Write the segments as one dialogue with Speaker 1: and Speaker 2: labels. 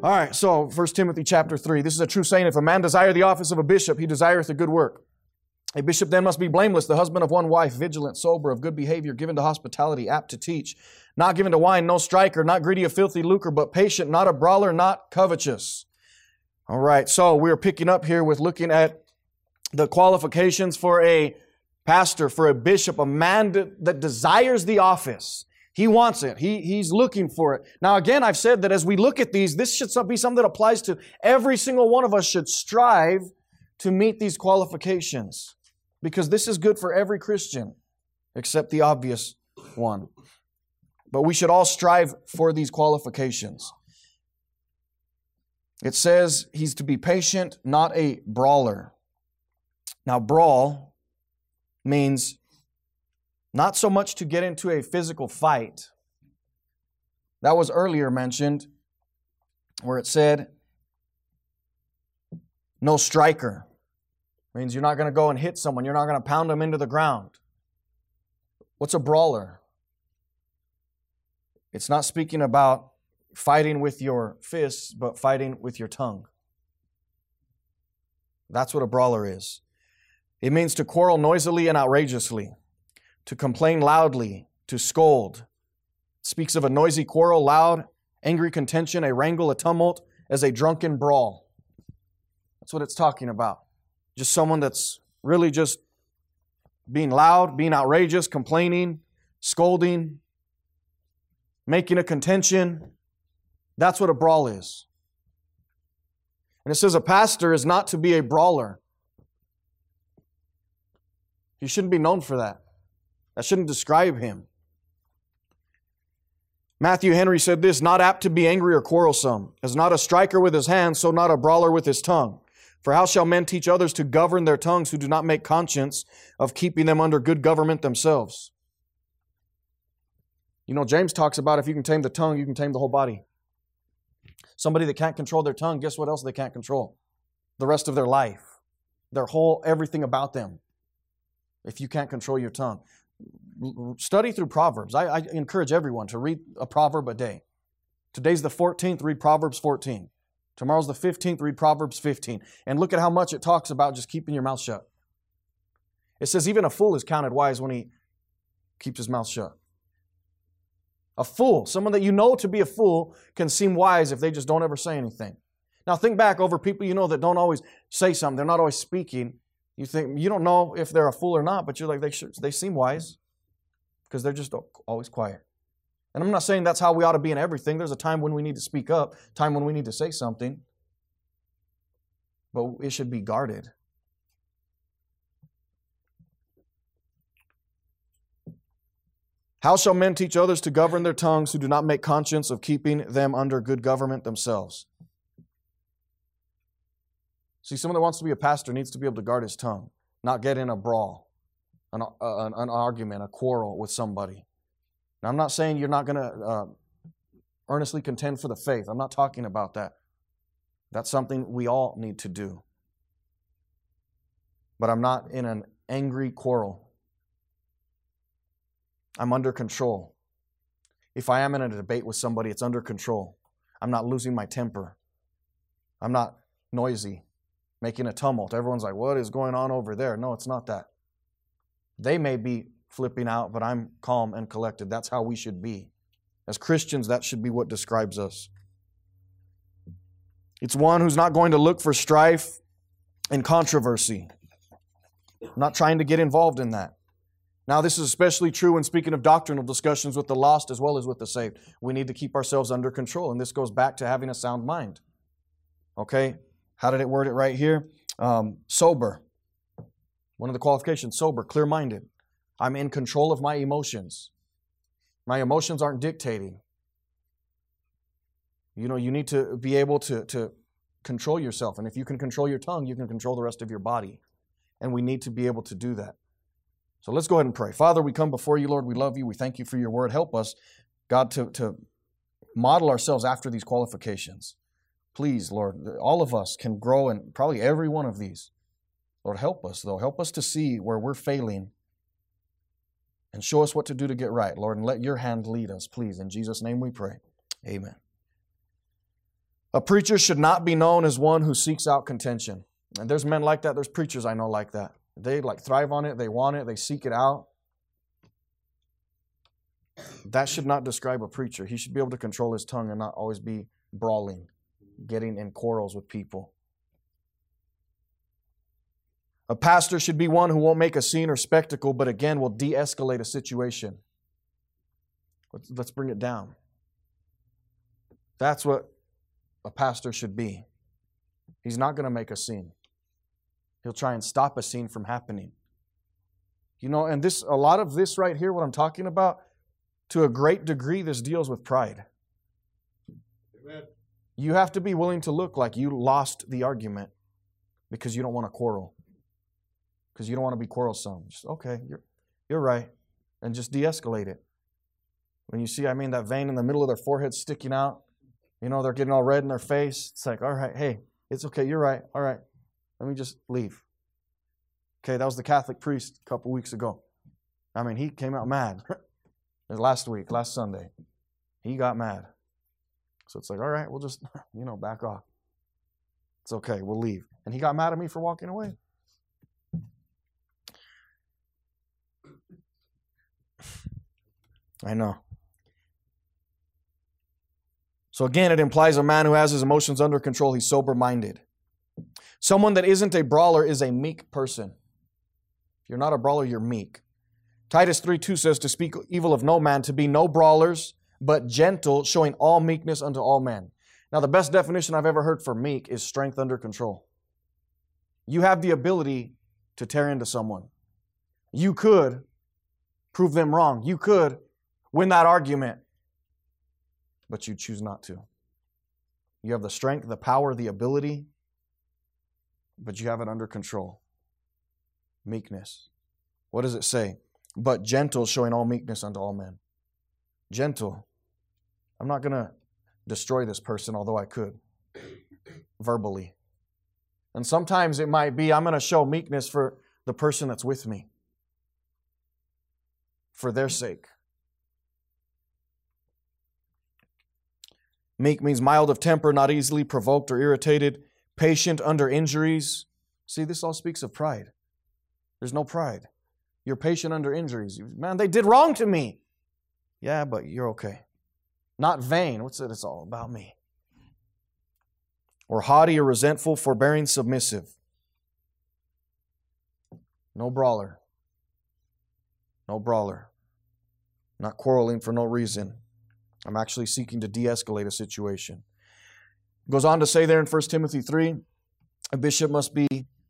Speaker 1: All right, so 1 Timothy chapter 3. This is a true saying. If a man desire the office of a bishop, he desireth a good work. A bishop then must be blameless, the husband of one wife, vigilant, sober, of good behavior, given to hospitality, apt to teach, not given to wine, no striker, not greedy of filthy lucre, but patient, not a brawler, not covetous. All right, so we're picking up here with looking at the qualifications for a pastor, for a bishop, a man that desires the office. He wants it. He's looking for it. Now, again, I've said that as we look at these, this should be something that applies to every single one of us should strive to meet these qualifications, because this is good for every Christian, except the obvious one. But we should all strive for these qualifications. It says he's to be patient, not a brawler. Now, brawl means not so much to get into a physical fight. That was earlier mentioned, where it said, no striker. Means you're not going to go and hit someone. You're not going to pound them into the ground. What's a brawler? It's not speaking about fighting with your fists, but fighting with your tongue. That's what a brawler is. It means to quarrel noisily and outrageously, to complain loudly, to scold. It speaks of a noisy quarrel, loud, angry contention, a wrangle, a tumult, as a drunken brawl. That's what it's talking about. Just someone that's really just being loud, being outrageous, complaining, scolding, making a contention. That's what a brawl is. And it says a pastor is not to be a brawler. He shouldn't be known for that. That shouldn't describe him. Matthew Henry said this, not apt to be angry or quarrelsome, as not a striker with his hands, so not a brawler with his tongue. For how shall men teach others to govern their tongues who do not make conscience of keeping them under good government themselves? You know, James talks about if you can tame the tongue, you can tame the whole body. Somebody that can't control their tongue, guess what else they can't control? The rest of their life. Their whole, everything about them. If you can't control your tongue. Study through Proverbs. I encourage everyone to read a proverb a day. Today's the 14th, read Proverbs 14. Tomorrow's the 15th, read Proverbs 15. And look at how much it talks about just keeping your mouth shut. It says even a fool is counted wise when he keeps his mouth shut. A fool, someone that you know to be a fool, can seem wise if they just don't ever say anything. Now think back over people you know that don't always say something. They're not always speaking. You think, you don't know if they're a fool or not, but you're like, they seem wise because they're just always quiet. And I'm not saying that's how we ought to be in everything. There's a time when we need to speak up, time when we need to say something. But it should be guarded. How shall men teach others to govern their tongues who do not make conscience of keeping them under good government themselves? See, someone that wants to be a pastor needs to be able to guard his tongue, not get in a brawl, an argument, a quarrel with somebody. Now, I'm not saying you're not going to earnestly contend for the faith. I'm not talking about that. That's something we all need to do. But I'm not in an angry quarrel. I'm under control. If I am in a debate with somebody, it's under control. I'm not losing my temper. I'm not noisy, making a tumult. Everyone's like, what is going on over there? No, it's not that. They may be flipping out, but I'm calm and collected. That's how we should be. As Christians, that should be what describes us. It's one who's not going to look for strife and controversy. I'm not trying to get involved in that. Now, this is especially true when speaking of doctrinal discussions with the lost as well as with the saved. We need to keep ourselves under control, and this goes back to having a sound mind. Okay? How did it word it right here? Sober. One of the qualifications, sober, clear-minded. I'm in control of my emotions. My emotions aren't dictating. You know, you need to be able to control yourself. And if you can control your tongue, you can control the rest of your body. And we need to be able to do that. So let's go ahead and pray. Father, we come before you, Lord. We love you. We thank you for your word. Help us, God, to model ourselves after these qualifications. Please, Lord, all of us can grow in probably every one of these. Lord, help us, though. Help us to see where we're failing and show us what to do to get right, Lord, and let your hand lead us, please. In Jesus' name we pray. Amen. A preacher should not be known as one who seeks out contention. And there's men like that. There's preachers I know like that. They thrive on it. They want it. They seek it out. That should not describe a preacher. He should be able to control his tongue and not always be brawling, getting in quarrels with people. A pastor should be one who won't make a scene or spectacle, but again will de-escalate a situation. Let's bring it down. That's what a pastor should be. He's not going to make a scene. He'll try and stop a scene from happening. You know, and a lot of this right here, what I'm talking about, to a great degree, this deals with pride. Amen. You have to be willing to look like you lost the argument because you don't want to quarrel. Because you don't want to be quarrelsome. Just, okay, you're right. And just de-escalate it. When you see, that vein in the middle of their forehead sticking out, they're getting all red in their face. It's like, all right, hey, it's okay, you're right. All right, let me just leave. Okay, that was the Catholic priest a couple weeks ago. He came out mad. Last Sunday. He got mad. So it's like, all right, we'll just, back off. It's okay, we'll leave. And he got mad at me for walking away. I know. So again, it implies a man who has his emotions under control. He's sober-minded. Someone that isn't a brawler is a meek person. If you're not a brawler, you're meek. Titus 3:2 says, to speak evil of no man, to be no brawlers, but gentle, showing all meekness unto all men. Now, the best definition I've ever heard for meek is strength under control. You have the ability to tear into someone. You could prove them wrong. You could win that argument, but you choose not to. You have the strength, the power, the ability, but you have it under control. Meekness. What does it say? But gentle, showing all meekness unto all men. Gentle. I'm not going to destroy this person, although I could, verbally. And sometimes it might be, I'm going to show meekness for the person that's with me, for their sake. Meek means mild of temper, not easily provoked or irritated, patient under injuries. See, this all speaks of pride. There's no pride. You're patient under injuries. Man, they did wrong to me. Yeah, but you're okay. Not vain. What's it? It's all about me. Or haughty or resentful, forbearing, submissive. No brawler. No brawler. Not quarreling for no reason. I'm actually seeking to de-escalate a situation. It goes on to say there in 1 Timothy 3, a bishop must be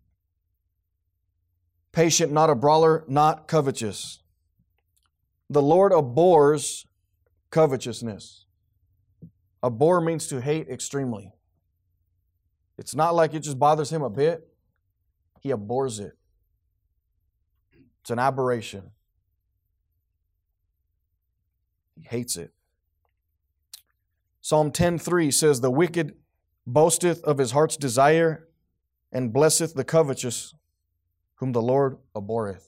Speaker 1: patient, not a brawler, not covetous. The Lord abhors covetousness. Abhor means to hate extremely. It's not like it just bothers him a bit. He abhors it. It's an aberration. He hates it. Psalm 10:3 says, the wicked boasteth of his heart's desire, and blesseth the covetous, whom the Lord abhorreth.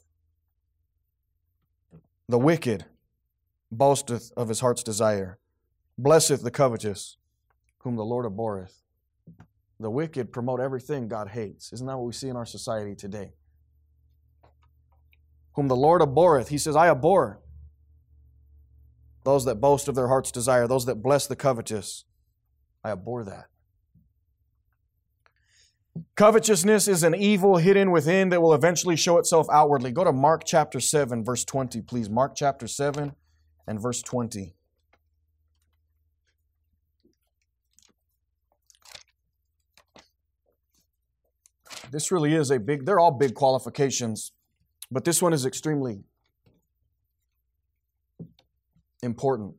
Speaker 1: The wicked boasteth of his heart's desire, blesseth the covetous, whom the Lord abhorreth. The wicked promote everything God hates. Isn't that what we see in our society today? Whom the Lord abhorreth. He says, I abhor those that boast of their heart's desire, those that bless the covetous. I abhor that. Covetousness is an evil hidden within that will eventually show itself outwardly. Go to Mark chapter 7, verse 20, please. Mark chapter 7 and verse 20. This really is they're all big qualifications, but this one is extremely important.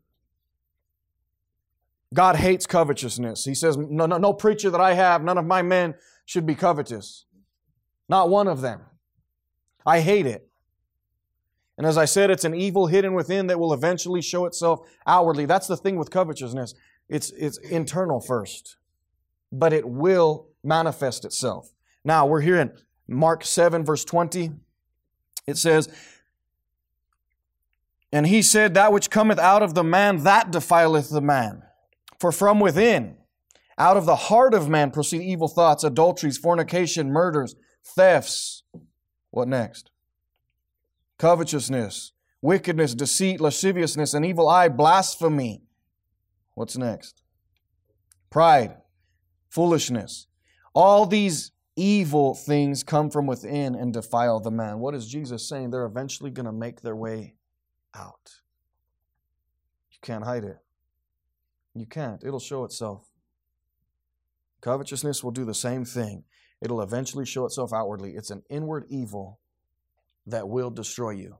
Speaker 1: God hates covetousness. He says, no preacher that I have, none of my men should be covetous. Not one of them. I hate it. And as I said, it's an evil hidden within that will eventually show itself outwardly. That's the thing with covetousness. It's internal first, but it will manifest itself. Now, we're here in Mark 7, verse 20. It says, and he said, that which cometh out of the man, that defileth the man. For from within, Out of the heart of man proceed evil thoughts, adulteries, fornication, murders, thefts. What next? Covetousness, wickedness, deceit, lasciviousness, an evil eye, blasphemy. What's next? Pride, foolishness. All these evil things come from within and defile the man. What is Jesus saying? They're eventually going to make their way out. You can't hide it. You can't. It'll show itself. Covetousness will do the same thing. It'll eventually show itself outwardly. It's an inward evil that will destroy you.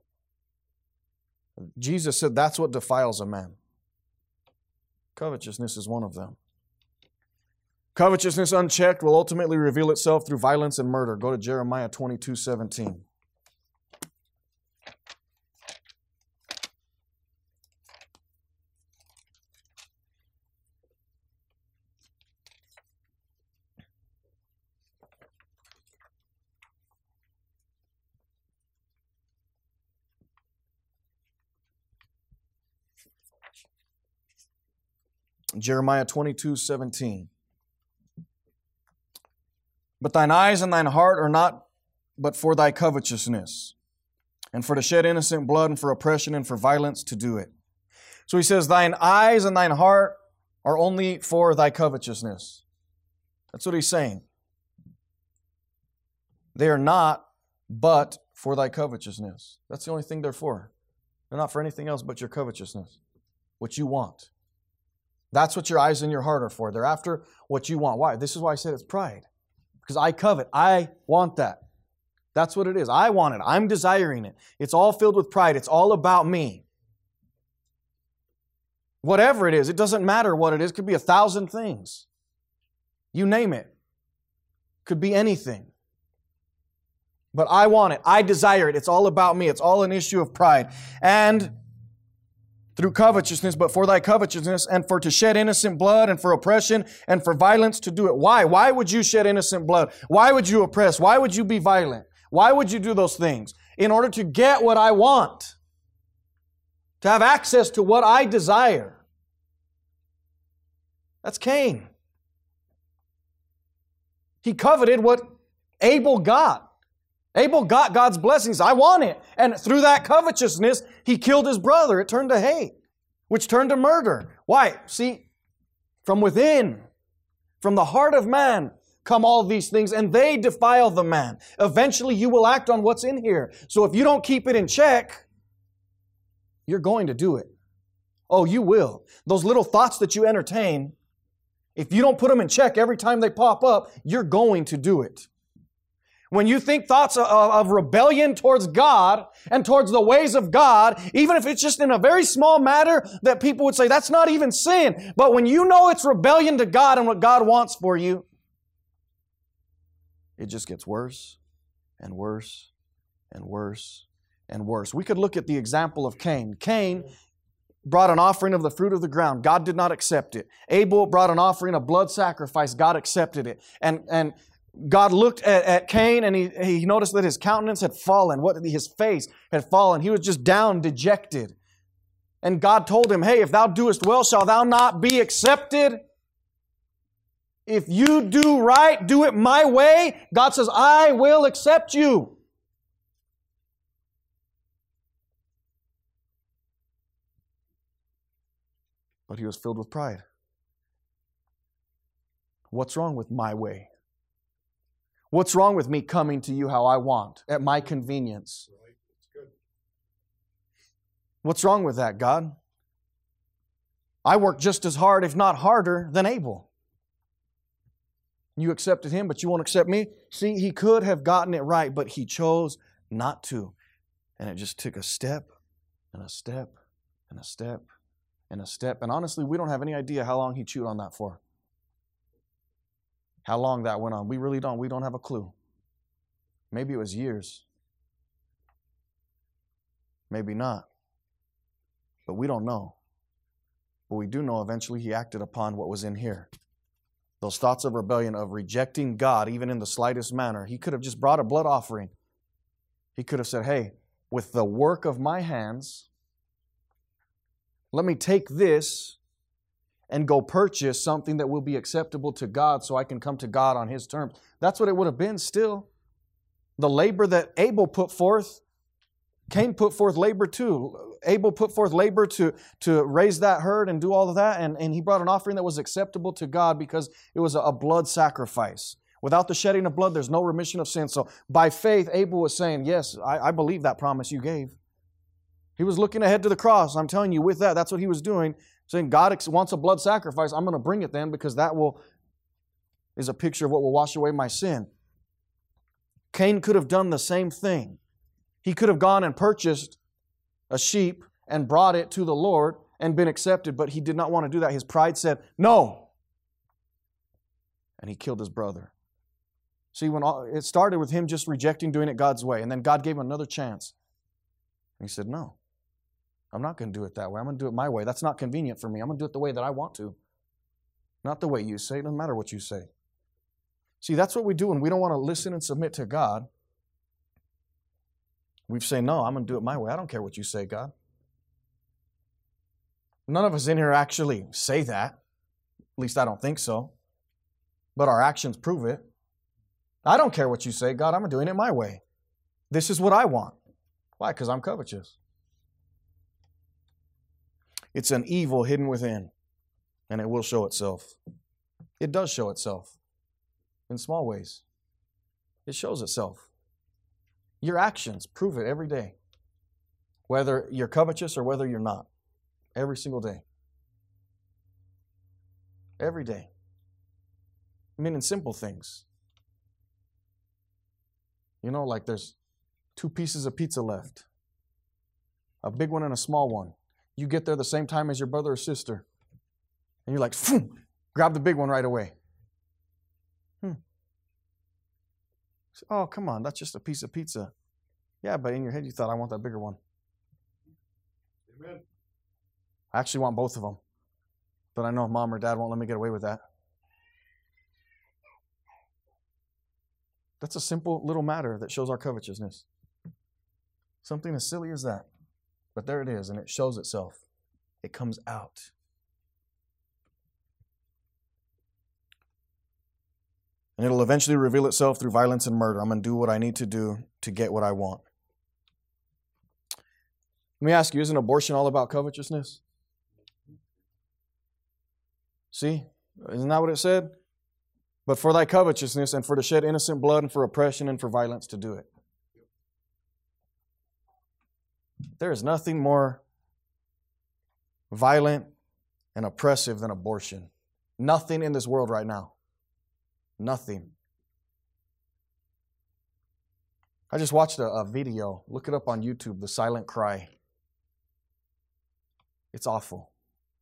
Speaker 1: Jesus said that's what defiles a man. Covetousness is one of them. Covetousness unchecked will ultimately reveal itself through violence and murder. Go to Jeremiah 22:17. Jeremiah 22:17. But thine eyes and thine heart are not but for thy covetousness, and for to shed innocent blood, and for oppression, and for violence to do it. So he says, thine eyes and thine heart are only for thy covetousness. That's what he's saying. They are not but for thy covetousness. That's the only thing they're for. They're not for anything else but your covetousness, what you want. That's what your eyes and your heart are for. They're after what you want. Why? This is why I said it's pride. Because I covet. I want that. That's what it is. I want it. I'm desiring it. It's all filled with pride. It's all about me. Whatever it is, it doesn't matter what it is. It could be 1,000 things. You name it. Could be anything. But I want it. I desire it. It's all about me. It's all an issue of pride. And through covetousness, but for thy covetousness, and for to shed innocent blood, and for oppression, and for violence to do it. Why? Why would you shed innocent blood? Why would you oppress? Why would you be violent? Why would you do those things? In order to get what I want. To have access to what I desire. That's Cain. He coveted what Abel got. Abel got God's blessings. I want it. And through that covetousness, he killed his brother. It turned to hate, which turned to murder. Why? See, from within, from the heart of man, come all these things, and they defile the man. Eventually, you will act on what's in here. So if you don't keep it in check, you're going to do it. Oh, you will. Those little thoughts that you entertain, if you don't put them in check every time they pop up, you're going to do it. When you think thoughts of rebellion towards God and towards the ways of God, even if it's just in a very small matter that people would say, that's not even sin. But when you know it's rebellion to God and what God wants for you, it just gets worse and worse and worse and worse. We could look at the example of Cain. Cain brought an offering of the fruit of the ground. God did not accept it. Abel brought an offering of blood sacrifice. God accepted it. And God looked at Cain and he noticed that his countenance had fallen. His face had fallen. He was just down, dejected. And God told him, hey, if thou doest well, shall thou not be accepted? If you do right, do it my way, God says, I will accept you. But he was filled with pride. What's wrong with my way? What's wrong with me coming to you how I want, at my convenience?
Speaker 2: Right. It's good.
Speaker 1: What's wrong with that, God? I worked just as hard, if not harder, than Abel. You accepted him, but you won't accept me? See, he could have gotten it right, but he chose not to. And it just took a step, and a step, and a step, and a step. And honestly, we don't have any idea how long he chewed on that for. How long that went on. We really don't. We don't have a clue. Maybe it was years. Maybe not. But we don't know. But we do know eventually he acted upon what was in here. Those thoughts of rebellion, of rejecting God, even in the slightest manner. He could have just brought a blood offering. He could have said, hey, with the work of my hands, let me take this and go purchase something that will be acceptable to God so I can come to God on His terms. That's what it would have been still. The labor that Abel put forth, Cain put forth labor too. Abel put forth labor to raise that herd and do all of that, and he brought an offering that was acceptable to God because it was a blood sacrifice. Without the shedding of blood, there's no remission of sin. So by faith, Abel was saying, yes, I believe that promise you gave. He was looking ahead to the cross. I'm telling you, with that, that's what he was doing. Saying, God wants a blood sacrifice. I'm going to bring it then because that is a picture of what will wash away my sin. Cain could have done the same thing. He could have gone and purchased a sheep and brought it to the Lord and been accepted, but he did not want to do that. His pride said, no. And he killed his brother. See, when it started with him just rejecting doing it God's way, and then God gave him another chance. And he said, no, I'm not going to do it that way. I'm going to do it my way. That's not convenient for me. I'm going to do it the way that I want to. Not the way you say. It doesn't matter what you say. See, that's what we do when we don't want to listen and submit to God. We say, no, I'm going to do it my way. I don't care what you say, God. None of us in here actually say that. At least I don't think so. But our actions prove it. I don't care what you say, God. I'm doing it my way. This is what I want. Why? Because I'm covetous. It's an evil hidden within, and it will show itself. It does show itself in small ways. It shows itself. Your actions prove it every day, whether you're covetous or whether you're not. Every single day. Every day. I mean, in simple things. You know, like there's 2 pieces of pizza left. A big one and a small one. You get there the same time as your brother or sister. And you're like, phew, grab the big one right away. Oh, come on, that's just a piece of pizza. Yeah, but in your head you thought, I want that bigger one. Amen. I actually want both of them. But I know Mom or Dad won't let me get away with that. That's a simple little matter that shows our covetousness. Something as silly as that. But there it is, and it shows itself. It comes out. And it'll eventually reveal itself through violence and murder. I'm going to do what I need to do to get what I want. Let me ask you, isn't abortion all about covetousness? See? Isn't that what it said? But for thy covetousness and for to shed innocent blood and for oppression and for violence to do it. There is nothing more violent and oppressive than abortion. Nothing in this world right now. Nothing. I just watched a video. Look it up on YouTube, The Silent Cry. It's awful.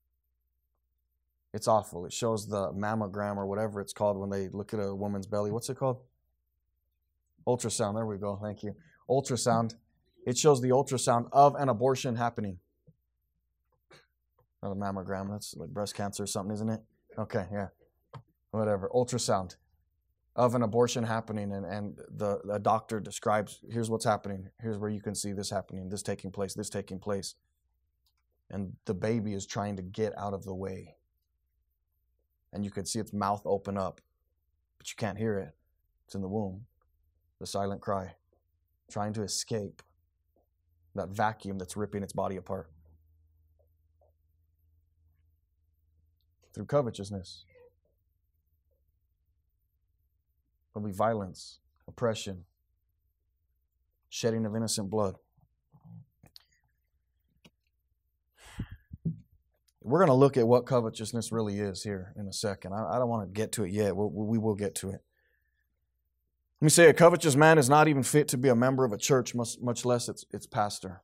Speaker 1: It's awful. It shows the mammogram or whatever it's called when they look at a woman's belly. What's it called? Ultrasound. There we go. Thank you. Ultrasound. It shows the ultrasound of an abortion happening. Not a mammogram. That's like breast cancer or something, isn't it? Okay, yeah. Whatever. Ultrasound of an abortion happening, and the doctor describes, here's what's happening. Here's where you can see this happening, this taking place, this taking place. And the baby is trying to get out of the way. And you can see its mouth open up, but you can't hear it. It's in the womb. The silent cry. Trying to escape that vacuum that's ripping its body apart. Through covetousness. There'll be violence, oppression, shedding of innocent blood. We're going to look at what covetousness really is here in a second. I don't want to get to it yet. We will get to it. Let me say, a covetous man is not even fit to be a member of a church, much less its pastor.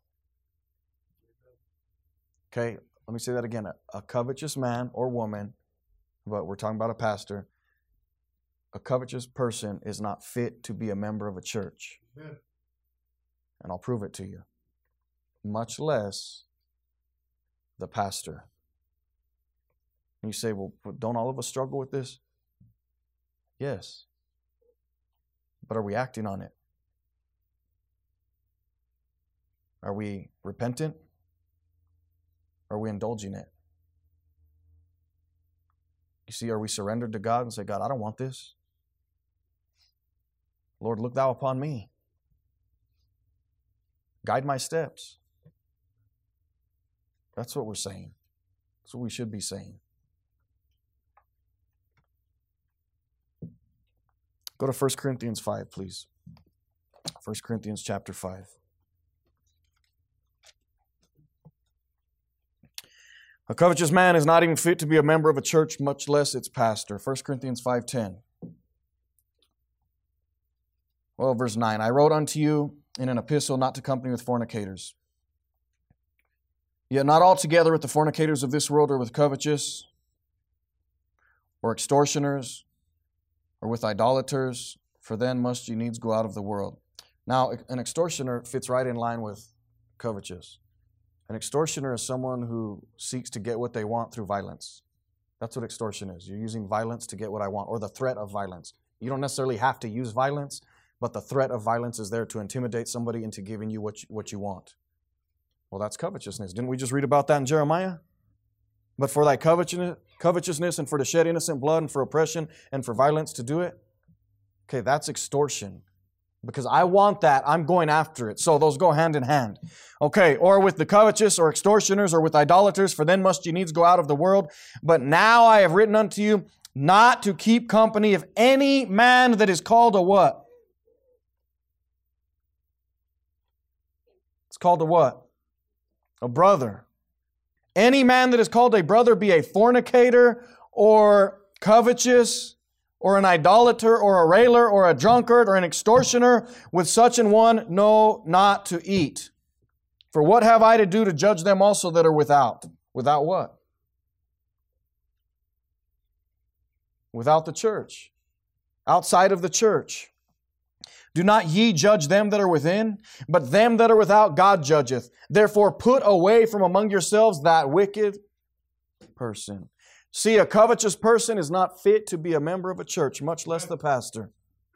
Speaker 1: Okay, let me say that again. A covetous man or woman, but we're talking about a pastor. A covetous person is not fit to be a member of a church. Amen. And I'll prove it to you. Much less the pastor. And you say, well, don't all of us struggle with this? Yes. But are we acting on it? Are we repentant? Are we indulging it? You see, are we surrendered to God and say, God, I don't want this. Lord, look thou upon me. Guide my steps. That's what we're saying. That's what we should be saying. Go to 1 Corinthians 5, please. 1 Corinthians chapter 5. A covetous man is not even fit to be a member of a church, much less its pastor. 1 Corinthians 5:10. Well, verse 9. I wrote unto you in an epistle not to company with fornicators. Yet not altogether with the fornicators of this world, or with covetous, or extortioners, or with idolaters, for then must ye needs go out of the world. Now, an extortioner fits right in line with covetous. An extortioner is someone who seeks to get what they want through violence. That's what extortion is. You're using violence to get what I want, or the threat of violence. You don't necessarily have to use violence, but the threat of violence is there to intimidate somebody into giving you what you want. Well, that's covetousness. Didn't we just read about that in Jeremiah? But for thy covetousness and for to shed innocent blood and for oppression and for violence to do it. Okay, that's extortion. Because I want that, I'm going after it. So those go hand in hand. Okay, or with the covetous or extortioners or with idolaters, for then must ye needs go out of the world. But now I have written unto you not to keep company of any man that is called a what? It's called a what? A brother. Any man that is called a brother be a fornicator or covetous or an idolater or a railer or a drunkard or an extortioner, with such an one no not to eat. For what have I to do to judge them also that are without? Without what? Without the church. Outside of the church. Do not ye judge them that are within, but them that are without God judgeth. Therefore put away from among yourselves that wicked person. See, a covetous person is not fit to be a member of a church, much less the pastor.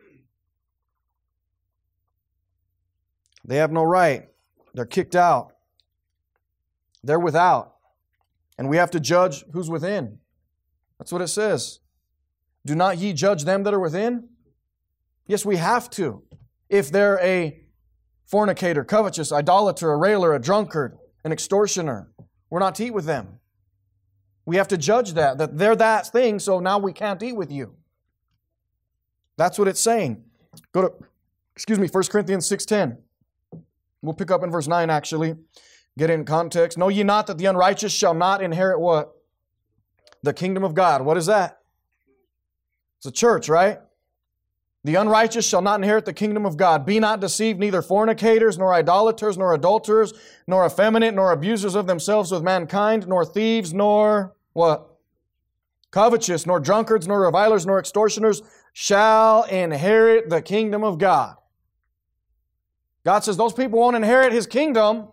Speaker 1: They have no right. They're kicked out. They're without. And we have to judge who's within. That's what it says. Do not ye judge them that are within? Yes, we have to. If they're a fornicator, covetous, idolater, a railer, a drunkard, an extortioner, we're not to eat with them. We have to judge that they're that thing, so now we can't eat with you. That's what it's saying. Go to, 1 Corinthians 6:10. We'll pick up in verse 9 actually. Get in context. Know ye not that the unrighteous shall not inherit what? The kingdom of God. What is that? It's a church, right? The unrighteous shall not inherit the kingdom of God. Be not deceived, neither fornicators, nor idolaters, nor adulterers, nor effeminate, nor abusers of themselves with mankind, nor thieves, nor what? Covetous, nor drunkards, nor revilers, nor extortioners shall inherit the kingdom of God. God says those people won't inherit His kingdom,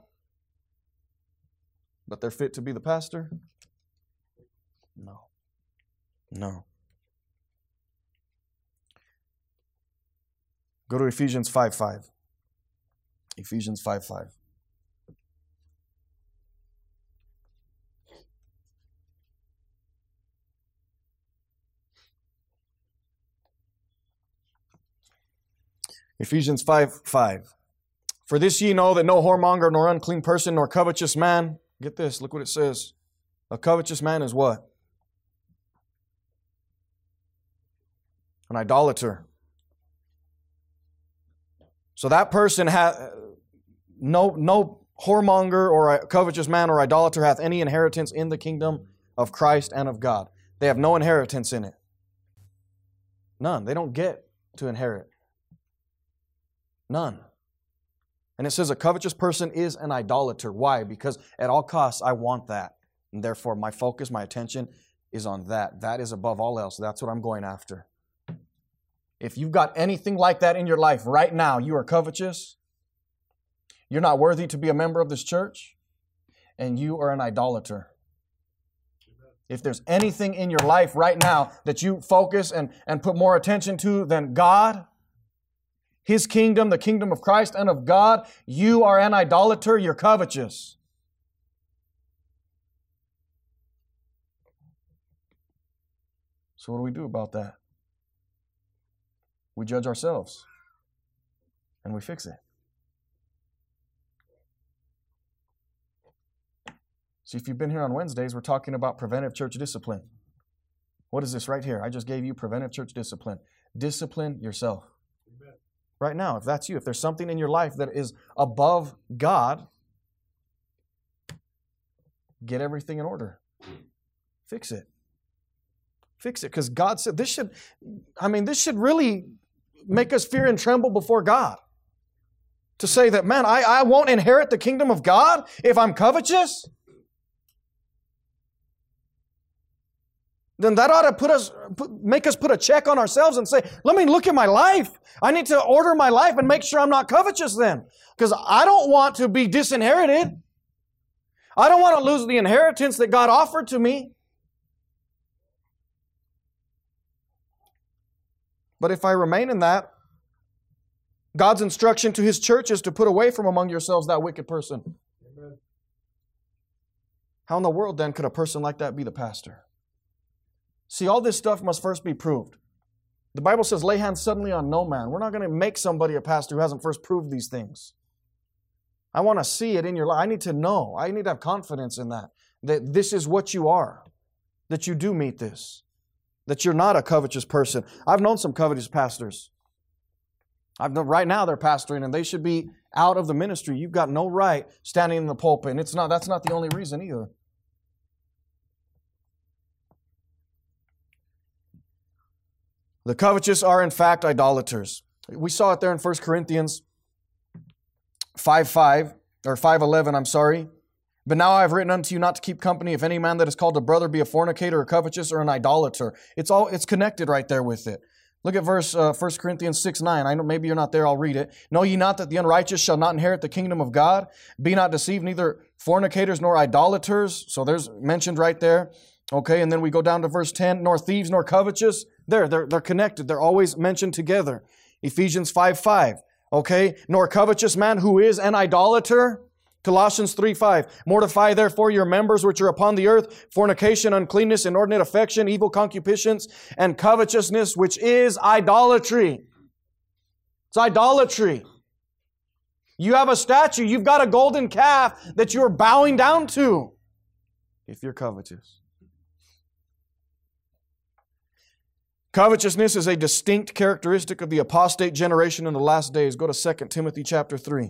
Speaker 1: but they're fit to be the pastor? No. No. Go to Ephesians 5:5. Ephesians 5:5. Ephesians 5:5. For this ye know that no whoremonger, nor unclean person, nor covetous man, get this, look what it says. A covetous man is what? An idolater. So that person no whoremonger or a covetous man or idolater hath any inheritance in the kingdom of Christ and of God. They have no inheritance in it. None. They don't get to inherit. None. And it says a covetous person is an idolater. Why? Because at all costs I want that. And therefore my focus, my attention is on that. That is above all else. That's what I'm going after. If you've got anything like that in your life right now, you are covetous, you're not worthy to be a member of this church, and you are an idolater. If there's anything in your life right now that you focus and put more attention to than God, His kingdom, the kingdom of Christ and of God, you are an idolater, you're covetous. So what do we do about that? We judge ourselves and we fix it. See, if you've been here on Wednesdays, we're talking about preventive church discipline. What is this right here? I just gave you preventive church discipline. Discipline yourself. Amen. Right now, if that's you, if there's something in your life that is above God, get everything in order. Fix it. Fix it. Because God said this should really make us fear and tremble before God. To say that, man, I won't inherit the kingdom of God if I'm covetous. Then that ought to make us put a check on ourselves and say, let me look at my life. I need to order my life and make sure I'm not covetous then. Because I don't want to be disinherited. I don't want to lose the inheritance that God offered to me. But if I remain in that, God's instruction to His church is to put away from among yourselves that wicked person. Amen. How in the world then could a person like that be the pastor? See, all this stuff must first be proved. The Bible says, lay hands suddenly on no man. We're not going to make somebody a pastor who hasn't first proved these things. I want to see it in your life. I need to know. I need to have confidence in that this is what you are, that you do meet this, that you're not a covetous person. I've known some covetous pastors. Right now they're pastoring and they should be out of the ministry. You've got no right standing in the pulpit. And that's not the only reason either. The covetous are in fact idolaters. We saw it there in 1 Corinthians 5:5 or 5:11, I'm sorry. But now I have written unto you not to keep company if any man that is called a brother be a fornicator or covetous or an idolater. It's connected right there with it. Look at verse 1 Corinthians 6:9. I know maybe you're not there, I'll read it. Know ye not that the unrighteous shall not inherit the kingdom of God? Be not deceived, neither fornicators nor idolaters. So there's mentioned right there. Okay, and then we go down to verse 10. Nor thieves nor covetous. They're connected. They're always mentioned together. Ephesians 5:5. Okay, nor covetous man who is an idolater. Colossians 3:5. Mortify therefore your members which are upon the earth, fornication, uncleanness, inordinate affection, evil concupiscence, and covetousness, which is idolatry. It's idolatry. You have a statue, you've got a golden calf that you're bowing down to if you're covetous. Covetousness is a distinct characteristic of the apostate generation in the last days. Go to 2 Timothy chapter 3.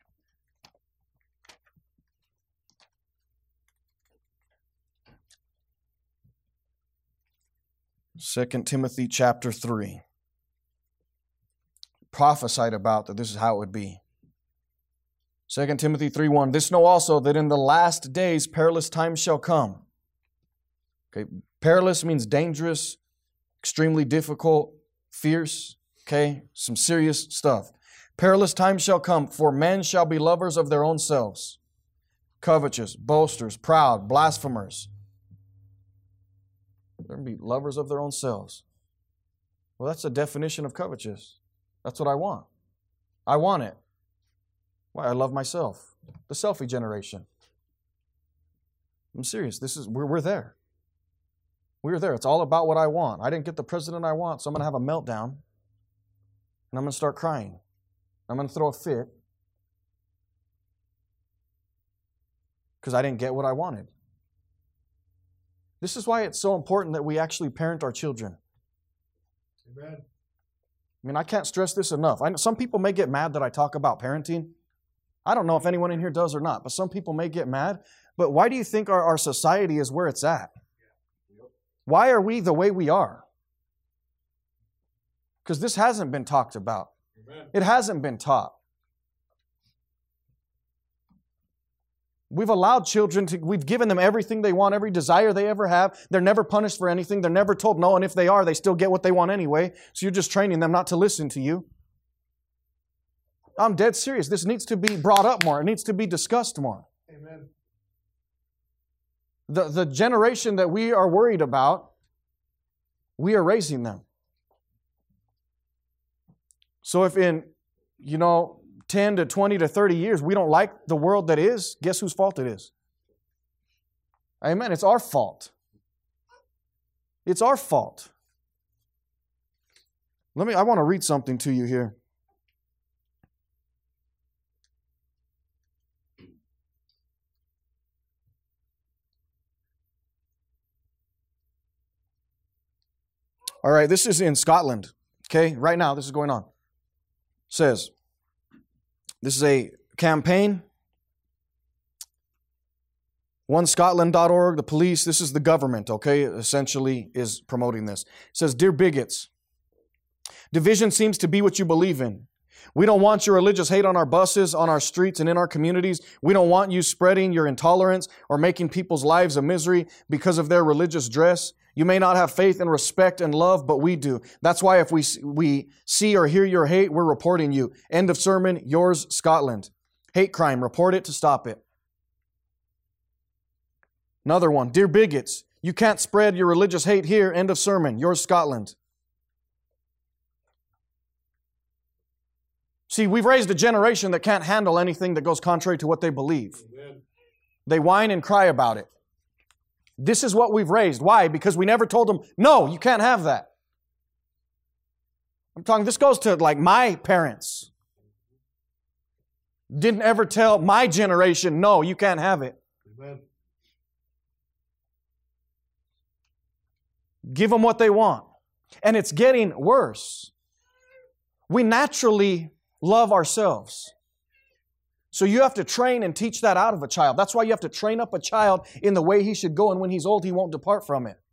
Speaker 1: 2 Timothy chapter 3. Prophesied about that this is how it would be. 2 Timothy 3:1. This know also that in the last days perilous times shall come. Okay, perilous means dangerous, extremely difficult, fierce, okay, some serious stuff. Perilous times shall come, for men shall be lovers of their own selves, covetous, boasters, proud, blasphemers. They're going to be lovers of their own selves. Well, that's the definition of covetous. That's what I want. I want it. Why? I love myself. The selfie generation. I'm serious. We're there. We're there. It's all about what I want. I didn't get the president I want, so I'm going to have a meltdown. And I'm going to start crying. I'm going to throw a fit. Because I didn't get what I wanted. This is why it's so important that we actually parent our children. Amen. I mean, I can't stress this enough. I know some people may get mad that I talk about parenting. I don't know if anyone in here does or not, but some people may get mad. But why do you think our society is where it's at? Why are we the way we are? Because this hasn't been talked about. Amen. It hasn't been taught. We've allowed children we've given them everything they want, every desire they ever have. They're never punished for anything. They're never told no, and if they are, they still get what they want anyway. So you're just training them not to listen to you. I'm dead serious. This needs to be brought up more. It needs to be discussed more. Amen. The generation that we are worried about, we are raising them. So if in, 10 to 20 to 30 years, we don't like the world that is, guess whose fault it is? Amen. It's our fault. It's our fault. I want to read something to you here. All right, this is in Scotland. Okay, right now this is going on. It says, this is a campaign. OneScotland.org, the police, this is the government, okay, essentially is promoting this. It says, Dear bigots, division seems to be what you believe in. We don't want your religious hate on our buses, on our streets, and in our communities. We don't want you spreading your intolerance or making people's lives a misery because of their religious dress. You may not have faith and respect and love, but we do. That's why if we see or hear your hate, we're reporting you. End of sermon, yours, Scotland. Hate crime, report it to stop it. Another one, Dear bigots, you can't spread your religious hate here. End of sermon, yours, Scotland. See, we've raised a generation that can't handle anything that goes contrary to what they believe. Amen. They whine and cry about it. This is what we've raised. Why? Because we never told them, no, you can't have that. I'm talking, this goes to like my parents. Didn't ever tell my generation, no, you can't have it. Amen. Give them what they want. And it's getting worse. We naturally love ourselves. So you have to train and teach that out of a child. That's why you have to train up a child in the way he should go, and when he's old, he won't depart from it.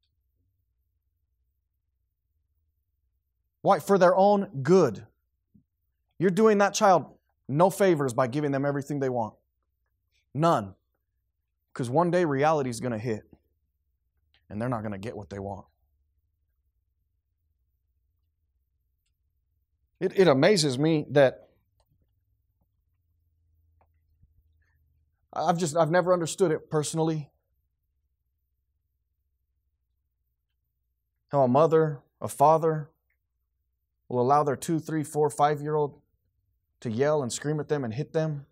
Speaker 1: Why? For their own good. You're doing that child no favors by giving them everything they want. None. Because one day reality is going to hit, and they're not going to get what they want. It amazes me that I've never understood it personally. How a mother, a father will allow their 2, 3, 4, 5-year-old to yell and scream at them and hit them.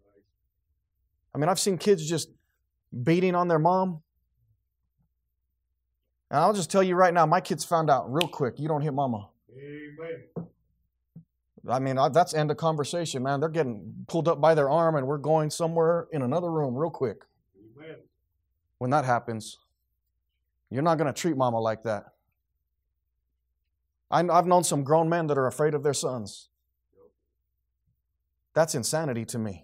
Speaker 1: I mean, I've seen kids just beating on their mom. And I'll just tell you right now, my kids found out real quick, you don't hit mama. Amen. I mean, that's end of conversation, man. They're getting pulled up by their arm and we're going somewhere in another room real quick. Amen. When that happens, you're not going to treat mama like that. I've known some grown men that are afraid of their sons. That's insanity to me.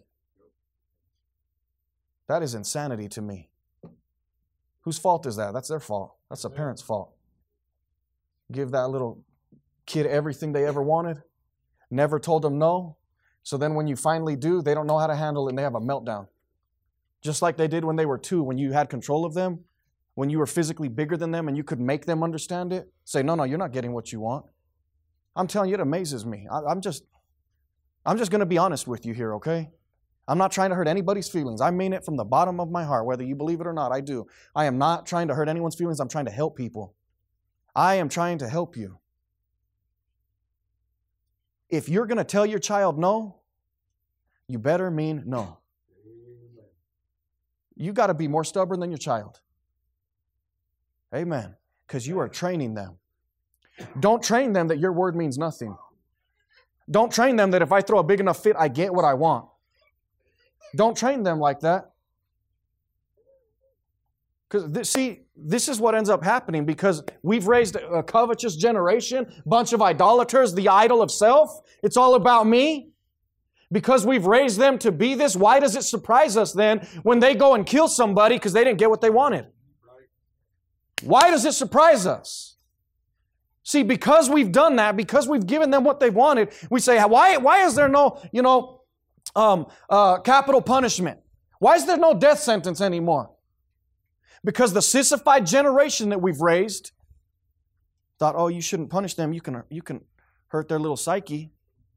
Speaker 1: That is insanity to me. Whose fault is that? That's their fault. That's a parent's fault. Give that little kid everything they ever wanted. Never told them no. So then when you finally do, they don't know how to handle it and they have a meltdown. Just like they did when they were 2, when you had control of them, when you were physically bigger than them and you could make them understand it. Say, no, you're not getting what you want. I'm telling you, it amazes me. I'm just going to be honest with you here, okay? I'm not trying to hurt anybody's feelings. I mean it from the bottom of my heart, whether you believe it or not, I do. I am not trying to hurt anyone's feelings. I'm trying to help people. I am trying to help you. If you're going to tell your child no, you better mean no. You got to be more stubborn than your child. Amen. Because you are training them. Don't train them that your word means nothing. Don't train them that if I throw a big enough fit, I get what I want. Don't train them like that. Because this is what ends up happening because we've raised a covetous generation, bunch of idolaters, the idol of self. It's all about me. Because we've raised them to be this, why does it surprise us then when they go and kill somebody because they didn't get what they wanted? Why does it surprise us? See, because we've done that, because we've given them what they wanted, we say, why is there no, capital punishment? Why is there no death sentence anymore? Because the sissified generation that we've raised thought, oh, you shouldn't punish them. You can hurt their little psyche.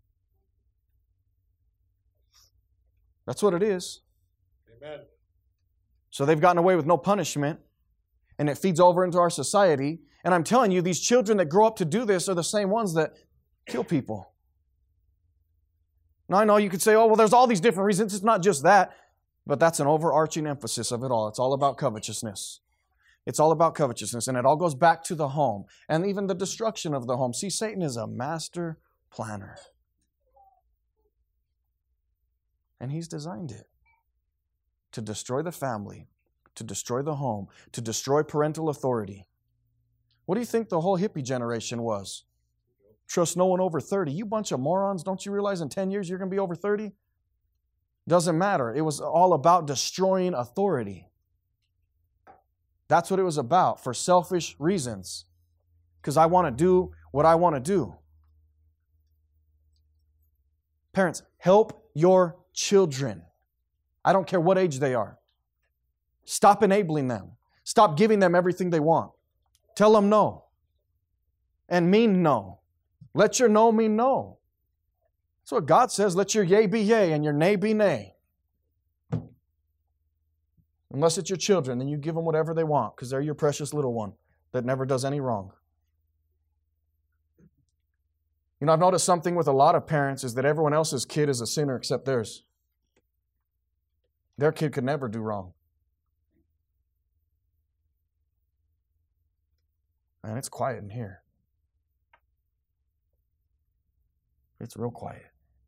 Speaker 1: That's what it is. Amen. So they've gotten away with no punishment, and it feeds over into our society. And I'm telling you, these children that grow up to do this are the same ones that kill people. Now, I know you could say, oh, well, there's all these different reasons. It's not just that. But that's an overarching emphasis of it all. It's all about covetousness. It's all about covetousness, and it all goes back to the home and even the destruction of the home. See, Satan is a master planner. And he's designed it to destroy the family, to destroy the home, to destroy parental authority. What do you think the whole hippie generation was? Trust no one over 30. You bunch of morons, don't you realize in 10 years you're going to be over 30? Doesn't matter. It was all about destroying authority. That's what it was about, for selfish reasons. Because I want to do what I want to do. Parents, help your children. I don't care what age they are. Stop enabling them. Stop giving them everything they want. Tell them no. And mean no. Let your no mean no. That's what God says. Let your yea be yea and your nay be nay. Unless it's your children, then you give them whatever they want because they're your precious little one that never does any wrong. You know, I've noticed something with a lot of parents is that everyone else's kid is a sinner except theirs. Their kid could never do wrong. Man, it's quiet in here. It's real quiet.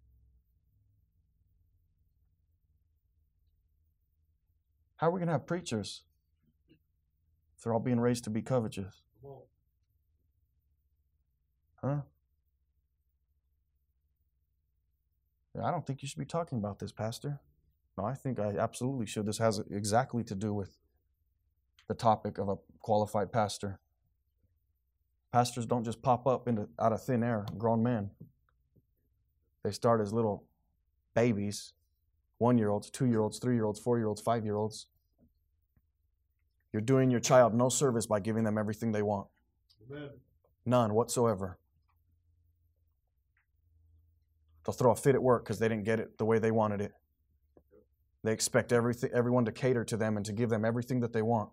Speaker 1: How are we going to have preachers if they're all being raised to be covetous? Huh? Yeah, I don't think you should be talking about this, Pastor. No, I think I absolutely should. This has exactly to do with the topic of a qualified pastor. Pastors don't just pop up out of thin air, grown men. They start as little babies, 1-year-olds, 2-year-olds, 3-year-olds, 4-year-olds, 5-year-olds. You're doing your child no service by giving them everything they want. Amen. None whatsoever. They'll throw a fit at work because they didn't get it the way they wanted it. They expect everyone to cater to them and to give them everything that they want.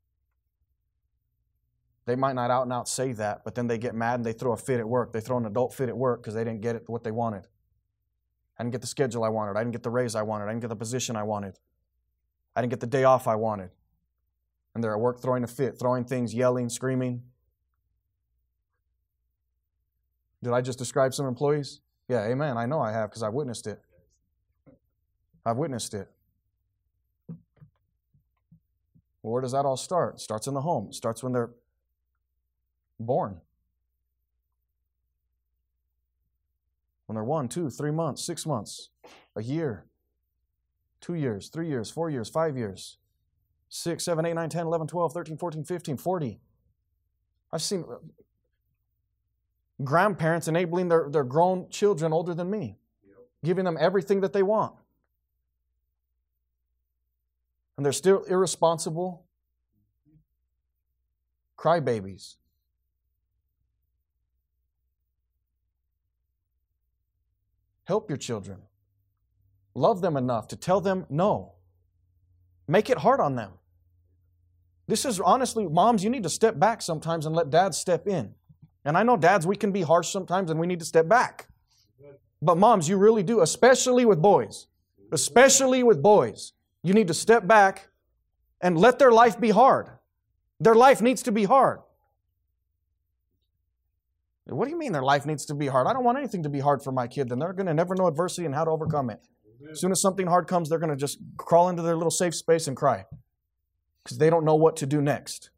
Speaker 1: They might not out and out say that, but then they get mad and they throw a fit at work. They throw an adult fit at work because they didn't get it what they wanted. I didn't get the schedule I wanted. I didn't get the raise I wanted. I didn't get the position I wanted. I didn't get the day off I wanted. And they're at work throwing a fit, throwing things, yelling, screaming. Did I just describe some employees? Yeah, amen. I know I have because I've witnessed it. I've witnessed it. Well, where does that all start? It starts in the home. It starts when they're born. When they're 1, 2, 3 months, 6 months, a year, 2 years, 3 years, 4 years, 5 years, 6, 7, 8, 9, 10, 11, 12, 13, 14, 15, 40. I've seen grandparents enabling their grown children older than me, giving them everything that they want. And they're still irresponsible crybabies. Help your children. Love them enough to tell them no. Make it hard on them. This is honestly, moms, you need to step back sometimes and let dads step in. And I know dads, we can be harsh sometimes and we need to step back. But moms, you really do, especially with boys. Especially with boys. You need to step back and let their life be hard. Their life needs to be hard. What do you mean their life needs to be hard? I don't want anything to be hard for my kid. Then they're going to never know adversity and how to overcome it. As soon as something hard comes, they're going to just crawl into their little safe space and cry because they don't know what to do next.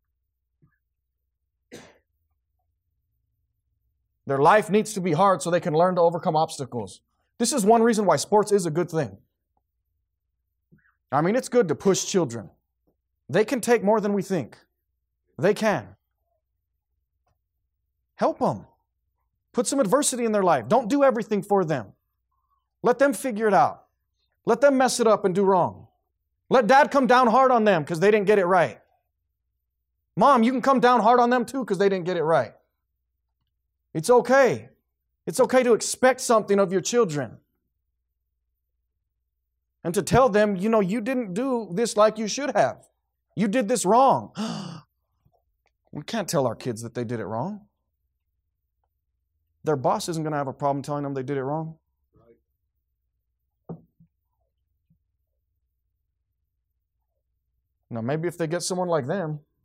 Speaker 1: Their life needs to be hard so they can learn to overcome obstacles. This is one reason why sports is a good thing. I mean, it's good to push children. They can take more than we think. They can. Help them. Put some adversity in their life. Don't do everything for them. Let them figure it out. Let them mess it up and do wrong. Let dad come down hard on them because they didn't get it right. Mom, you can come down hard on them too because they didn't get it right. It's okay. It's okay to expect something of your children. And to tell them, you didn't do this like you should have. You did this wrong. We can't tell our kids that they did it wrong. Their boss isn't going to have a problem telling them they did it wrong. Now, maybe if they get someone like them,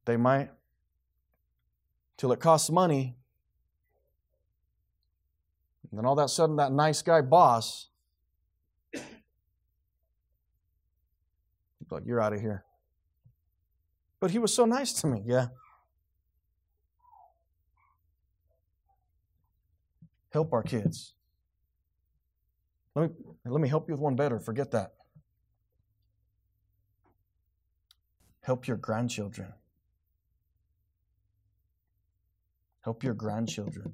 Speaker 1: They might. Till it costs money. And then all that sudden, that nice guy boss, like, you're out of here. But he was so nice to me. Yeah. Help our kids. Let me help you with one better. Forget that. Help your grandchildren. Help your grandchildren.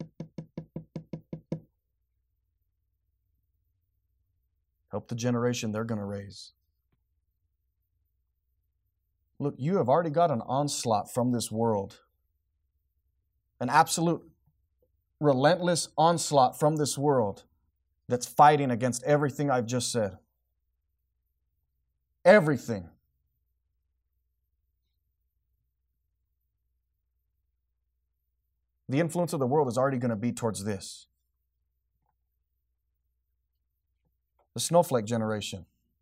Speaker 1: Help the generation they're going to raise. Look, you have already got an onslaught from this world. An absolute, relentless onslaught from this world that's fighting against everything I've just said. Everything. The influence of the world is already going to be towards this. The snowflake generation.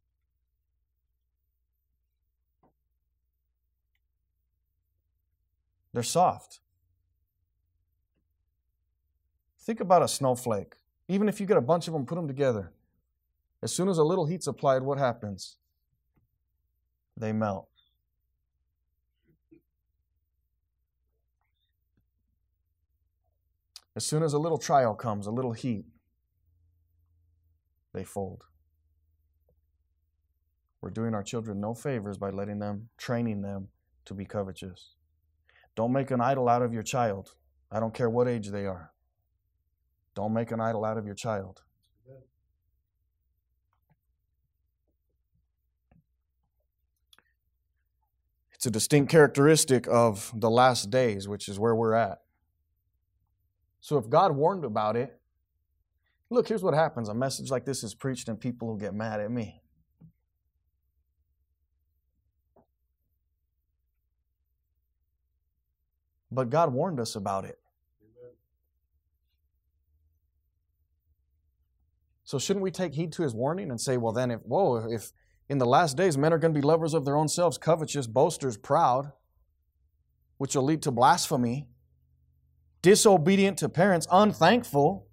Speaker 1: They're soft. Think about a snowflake. Even if you get a bunch of them, put them together. As soon as a little heat's applied, what happens? They melt. As soon as a little trial comes, a little heat, they fold. We're doing our children no favors by training them to be covetous. Don't make an idol out of your child. I don't care what age they are. Don't make an idol out of your child. It's a distinct characteristic of the last days, which is where we're at. So if God warned about it, look, here's what happens. A message like this is preached and people will get mad at me. But God warned us about it. So shouldn't we take heed to His warning and say, well then, if in the last days men are going to be lovers of their own selves, covetous, boasters, proud, which will lead to blasphemy, disobedient to parents, unthankful.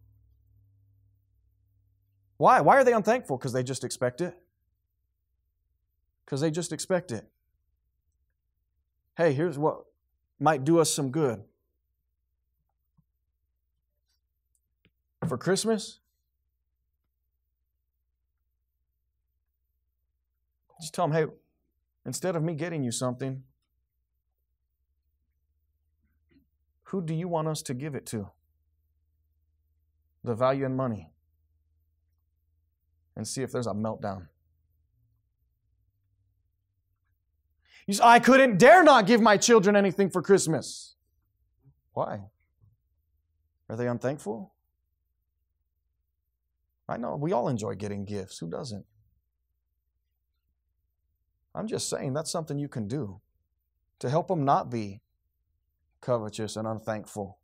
Speaker 1: Why? Why are they unthankful? Because they just expect it. Because they just expect it. Hey, here's what might do us some good. For Christmas, just tell them, hey, instead of me getting you something, who do you want us to give it to? The value in money. And see if there's a meltdown. You say, I couldn't dare not give my children anything for Christmas. Why? Are they unthankful? I know, we all enjoy getting gifts. Who doesn't? I'm just saying that's something you can do to help them not be covetous and unthankful.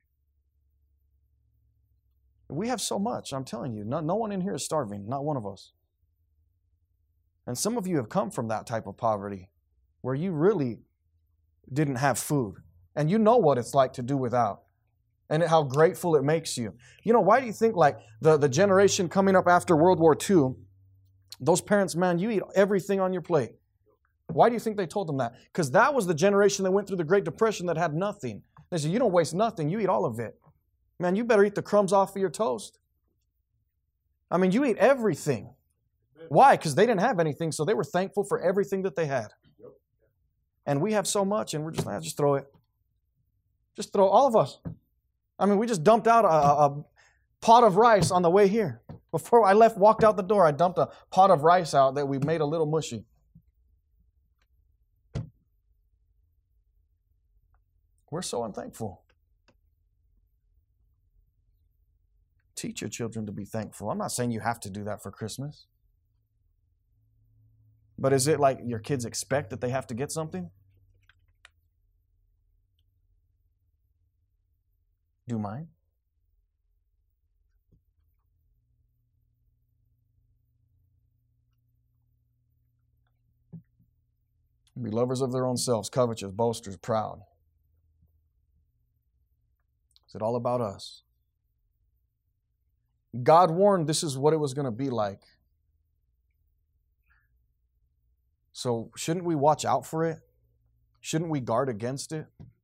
Speaker 1: We have so much, I'm telling you. No one in here is starving, not one of us. And some of you have come from that type of poverty where you really didn't have food. And you know what it's like to do without. And how grateful it makes you. You know, why do you think like the generation coming up after World War II, those parents, man, you eat everything on your plate. Why do you think they told them that? Because that was the generation that went through the Great Depression that had nothing. They said, you don't waste nothing, you eat all of it. Man, you better eat the crumbs off of your toast. I mean, you eat everything. Why? Because they didn't have anything, so they were thankful for everything that they had. And we have so much, and we're just like, just throw it. Just throw, all of us. I mean, we just dumped out a pot of rice on the way here. Before I walked out the door, I dumped a pot of rice out that we made a little mushy. We're so unthankful. Teach your children to be thankful. I'm not saying you have to do that for Christmas. But is it like your kids expect that they have to get something? Do mine? Be lovers of their own selves, covetous, boasters, proud. Is it all about us? God warned this is what it was going to be like. So shouldn't we watch out for it? Shouldn't we guard against it?